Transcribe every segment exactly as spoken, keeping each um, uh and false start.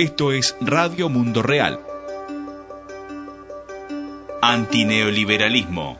Esto es Radio Mundo Real. Antineoliberalismo.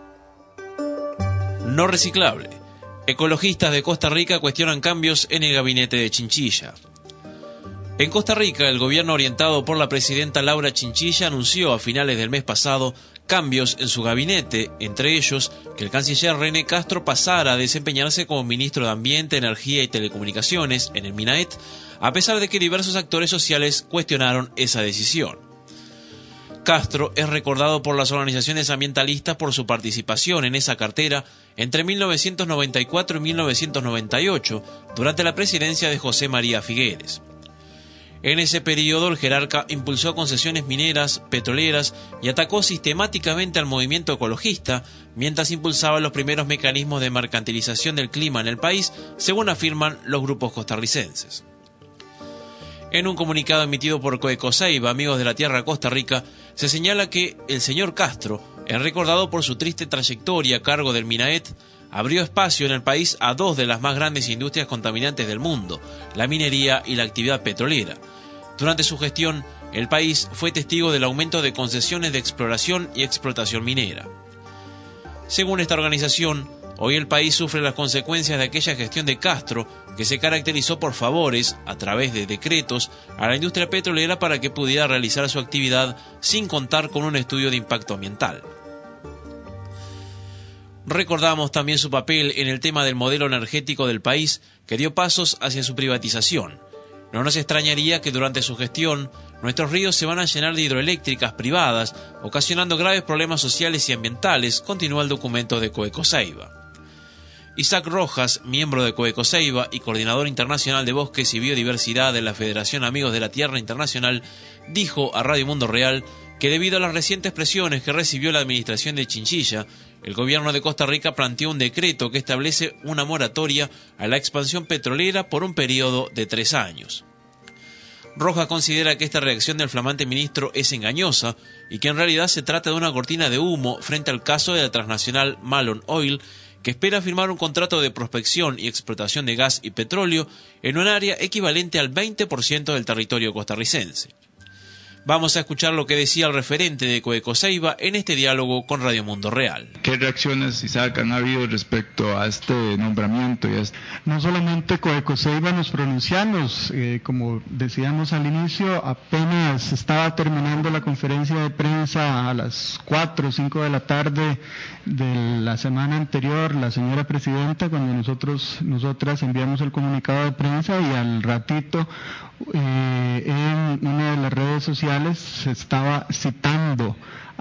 No reciclable. Ecologistas de Costa Rica cuestionan cambios en el gabinete de Chinchilla. En Costa Rica, el gobierno orientado por la presidenta Laura Chinchilla anunció a finales del mes pasado cambios en su gabinete, entre ellos que el canciller René Castro pasara a desempeñarse como ministro de Ambiente, Energía y Telecomunicaciones en el MINAET, a pesar de que diversos actores sociales cuestionaron esa decisión. Castro es recordado por las organizaciones ambientalistas por su participación en esa cartera entre mil novecientos noventa y cuatro y mil novecientos noventa y ocho, durante la presidencia de José María Figueres. En ese periodo, el jerarca impulsó concesiones mineras, petroleras y atacó sistemáticamente al movimiento ecologista, mientras impulsaba los primeros mecanismos de mercantilización del clima en el país, según afirman los grupos costarricenses. En un comunicado emitido por Coecoseiba, Amigos de la Tierra Costa Rica, se señala que el señor Castro es recordado por su triste trayectoria a cargo del MINAET. Abrió espacio en el país a dos de las más grandes industrias contaminantes del mundo, la minería y la actividad petrolera. Durante su gestión, el país fue testigo del aumento de concesiones de exploración y explotación minera. Según esta organización, hoy el país sufre las consecuencias de aquella gestión de Castro, que se caracterizó por favores, a través de decretos, a la industria petrolera para que pudiera realizar su actividad sin contar con un estudio de impacto ambiental. Recordamos también su papel en el tema del modelo energético del país, que dio pasos hacia su privatización. No nos extrañaría que durante su gestión nuestros ríos se van a llenar de hidroeléctricas privadas, ocasionando graves problemas sociales y ambientales, continúa el documento de Coecoseiba. Isaac Rojas, miembro de Coecoseiba y coordinador internacional de bosques y biodiversidad de la Federación Amigos de la Tierra Internacional, dijo a Radio Mundo Real que debido a las recientes presiones que recibió la administración de Chinchilla, el gobierno de Costa Rica planteó un decreto que establece una moratoria a la expansión petrolera por un periodo de tres años. Rojas considera que esta reacción del flamante ministro es engañosa y que en realidad se trata de una cortina de humo frente al caso de la transnacional Malone Oil, que espera firmar un contrato de prospección y explotación de gas y petróleo en un área equivalente al veinte por ciento del territorio costarricense. Vamos a escuchar lo que decía el referente de Coecoseiba en este diálogo con Radio Mundo Real. ¿Qué reacciones, Isaac, han habido respecto a este nombramiento? Y a este... No solamente Coecoseiba nos pronunciamos, eh, como decíamos al inicio, apenas estaba terminando la conferencia de prensa a las cuatro o cinco de la tarde de la semana anterior, la señora presidenta, cuando nosotros, nosotras enviamos el comunicado de prensa, y al ratito eh, en una de las redes sociales se estaba citando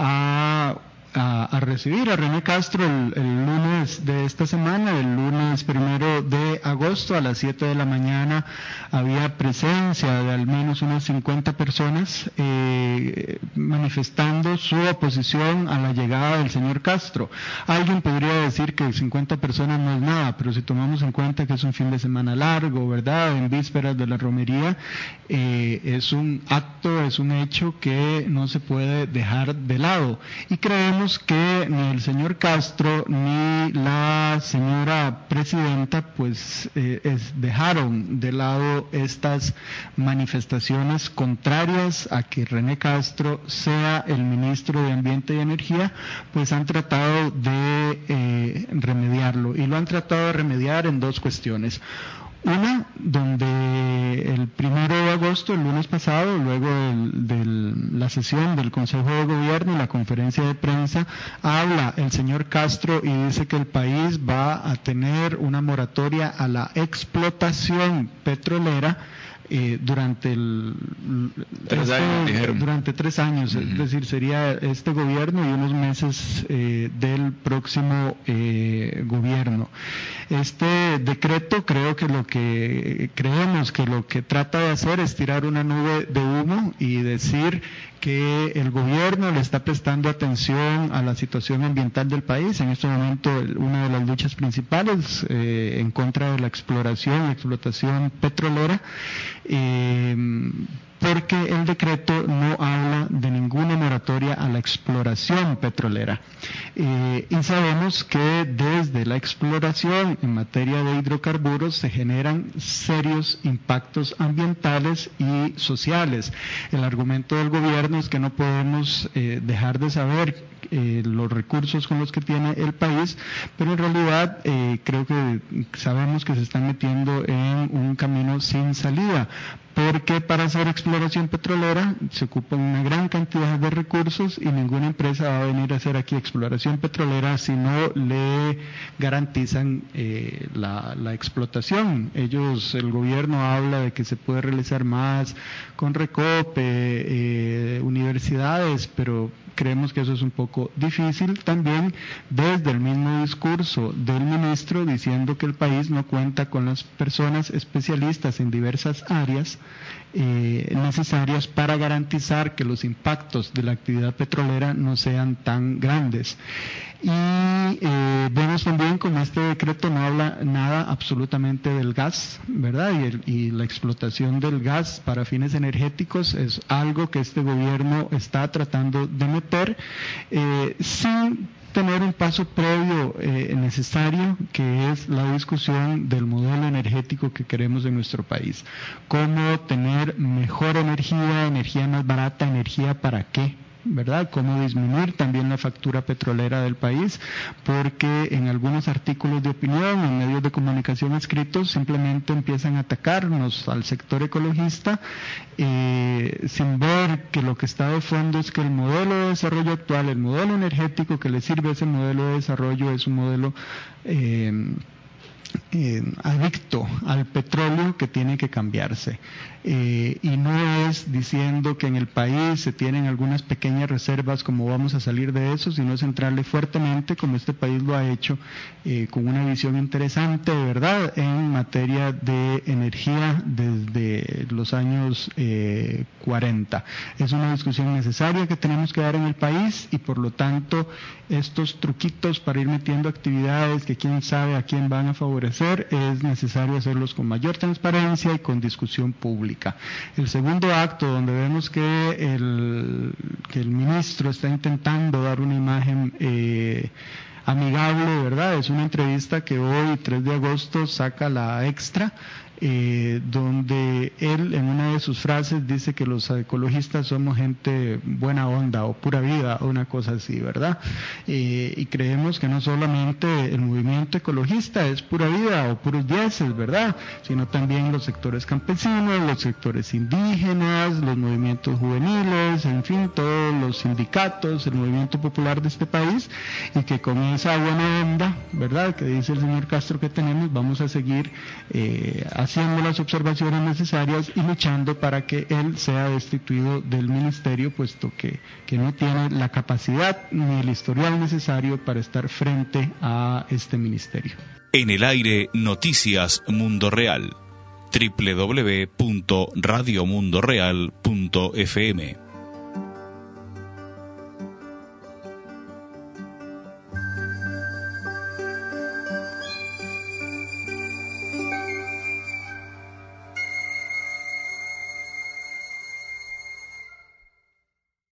a, a, a recibir a René Castro el, el lunes de esta semana, el lunes primero de agosto a las siete de la mañana. Había presencia de al menos unas cincuenta personas eh, manifestando su oposición a la llegada del señor Castro. Alguien podría decir que cincuenta personas no es nada, pero si tomamos en cuenta que es un fin de semana largo, ¿verdad?, en vísperas de la romería, eh, es un acto, es un hecho que no se puede dejar de lado. Y creemos que ni el señor Castro ni la señora presidenta pues eh, es, dejaron de lado estas manifestaciones contrarias a que René Castro sea el ministro de Ambiente y Energía, pues han tratado de eh, remediarlo, y lo han tratado de remediar en dos cuestiones. Una, donde el primero de agosto, el lunes pasado, luego de la sesión del Consejo de Gobierno, la conferencia de prensa, habla el señor Castro y dice que el país va a tener una moratoria a la explotación petrolera Eh, durante el tres este, años, dijeron. durante tres años, uh-huh. Es decir, sería este gobierno y unos meses eh, del próximo eh, gobierno. Este decreto, creo que lo que creemos que lo que trata de hacer es tirar una nube de humo y decir que el gobierno le está prestando atención a la situación ambiental del país. En este momento, una de las luchas principales eh, en contra de la exploración y explotación petrolera, eh, porque el decreto no habla de ninguna moratoria a la exploración petrolera. Eh, y sabemos que desde la exploración en materia de hidrocarburos se generan serios impactos ambientales y sociales. El argumento del gobierno es que no podemos eh, dejar de saber Eh, los recursos con los que tiene el país, pero en realidad eh, creo que sabemos que se están metiendo en un camino sin salida, porque para hacer exploración petrolera se ocupa una gran cantidad de recursos y ninguna empresa va a venir a hacer aquí exploración petrolera si no le garantizan eh, la, la explotación. Ellos, el gobierno habla de que se puede realizar más con Recope, eh, universidades, pero creemos que eso es un poco difícil. También desde el mismo discurso del ministro diciendo que el país no cuenta con las personas especialistas en diversas áreas eh, necesarias para garantizar que los impactos de la actividad petrolera no sean tan grandes. Y eh, vemos también como este decreto no habla nada absolutamente del gas, ¿verdad? Y, el, y la explotación del gas para fines energéticos es algo que este gobierno está tratando de meter eh, sin tener un paso previo eh, necesario, que es la discusión del modelo energético que queremos en nuestro país. Cómo tener mejor energía, energía más barata, energía para qué, ¿verdad? Cómo disminuir también la factura petrolera del país, porque en algunos artículos de opinión, en medios de comunicación escritos, simplemente empiezan a atacarnos al sector ecologista, eh, sin ver que lo que está de fondo es que el modelo de desarrollo actual, el modelo energético que le sirve a ese modelo de desarrollo es un modelo eh, Eh, adicto al petróleo que tiene que cambiarse, eh, y no es diciendo que en el país se tienen algunas pequeñas reservas como vamos a salir de eso, sino centrarle fuertemente, como este país lo ha hecho, eh, con una visión interesante, de verdad, en materia de energía desde los años eh, cuarenta. Es una discusión necesaria que tenemos que dar en el país, y por lo tanto estos truquitos para ir metiendo actividades que quién sabe a quién van a favorecer, es necesario hacerlos con mayor transparencia y con discusión pública. El segundo acto, donde vemos que el, que el ministro está intentando dar una imagen eh, amigable, ¿verdad? Es una entrevista que hoy, tres de agosto, saca la Extra, eh, donde él en una de sus frases dice que los ecologistas somos gente buena onda o pura vida o una cosa así, ¿verdad? Eh, y creemos que no solamente el movimiento ecologista es pura vida o puros dieces, ¿verdad? Sino también los sectores campesinos, los sectores indígenas, los movimientos juveniles, en fin, todos los sindicatos, el movimiento popular de este país, y que con esa buena onda, ¿verdad?, que dice el señor Castro que tenemos, vamos a seguir eh, haciendo las observaciones necesarias y luchando para que él sea destituido del ministerio, puesto que, que no tiene la capacidad ni el historial necesario para estar frente a este ministerio. En el aire, Noticias Mundo Real. doble u doble u doble u punto radio mundo real punto f m